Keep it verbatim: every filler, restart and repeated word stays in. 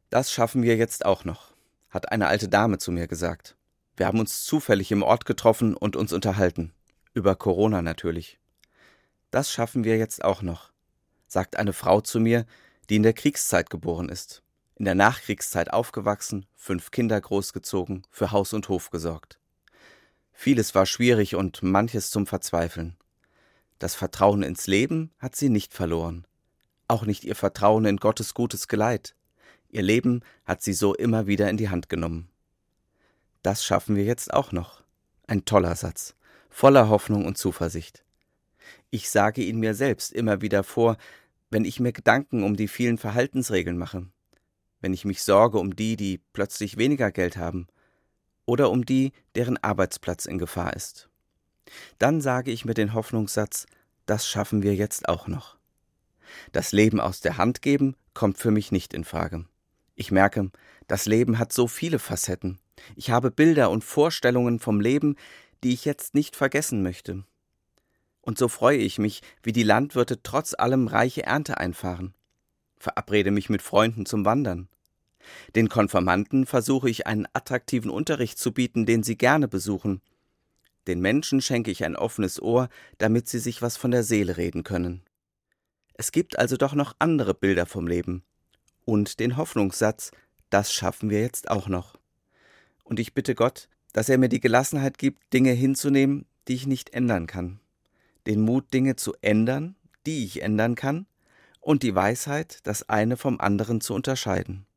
Das schaffen wir jetzt auch noch, hat eine alte Dame zu mir gesagt. Wir haben uns zufällig im Ort getroffen und uns unterhalten. Über Corona natürlich. Das schaffen wir jetzt auch noch, sagt eine Frau zu mir, die in der Kriegszeit geboren ist. In der Nachkriegszeit aufgewachsen, fünf Kinder großgezogen, für Haus und Hof gesorgt. Vieles war schwierig und manches zum Verzweifeln. Das Vertrauen ins Leben hat sie nicht verloren. Auch nicht ihr Vertrauen in Gottes gutes Geleit. Ihr Leben hat sie so immer wieder in die Hand genommen. Das schaffen wir jetzt auch noch. Ein toller Satz, voller Hoffnung und Zuversicht. Ich sage ihn mir selbst immer wieder vor, wenn ich mir Gedanken um die vielen Verhaltensregeln mache, wenn ich mich sorge um die, die plötzlich weniger Geld haben, oder um die, deren Arbeitsplatz in Gefahr ist. Dann sage ich mir den Hoffnungssatz, das schaffen wir jetzt auch noch. Das Leben aus der Hand geben kommt für mich nicht in Frage. Ich merke, das Leben hat so viele Facetten. Ich habe Bilder und Vorstellungen vom Leben, die ich jetzt nicht vergessen möchte. Und so freue ich mich, wie die Landwirte trotz allem reiche Ernte einfahren. Verabrede mich mit Freunden zum Wandern. Den Konfirmanden versuche ich einen attraktiven Unterricht zu bieten, den sie gerne besuchen. Den Menschen schenke ich ein offenes Ohr, damit sie sich was von der Seele reden können. Es gibt also doch noch andere Bilder vom Leben. Und den Hoffnungssatz, das schaffen wir jetzt auch noch. Und ich bitte Gott, dass er mir die Gelassenheit gibt, Dinge hinzunehmen, die ich nicht ändern kann. Den Mut, Dinge zu ändern, die ich ändern kann, und die Weisheit, das eine vom anderen zu unterscheiden.